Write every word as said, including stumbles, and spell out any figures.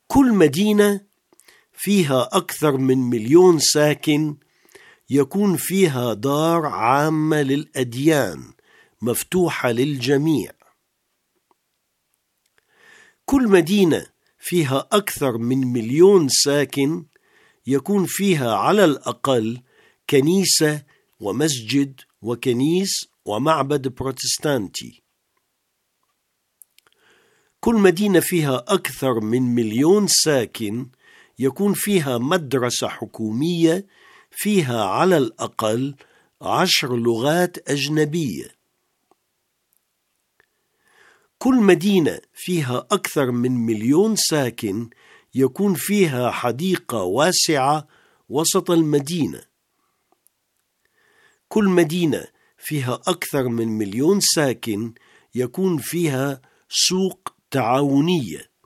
كل مدينة فيها أكثر من مليون ساكن يكون فيها دار عامة للأديان مفتوحة للجميع. كل مدينة فيها أكثر من مليون ساكن يكون فيها على الأقل كنيسة ومسجد وكنيس ومعبد بروتستانتي. كل مدينة فيها أكثر من مليون ساكن يكون فيها مدرسة حكومية فيها على الأقل عشر لغات أجنبية. كل مدينة فيها أكثر من مليون ساكن يكون فيها حديقة واسعة وسط المدينة. كل مدينة فيها أكثر من مليون ساكن يكون فيها سوق تعاونية.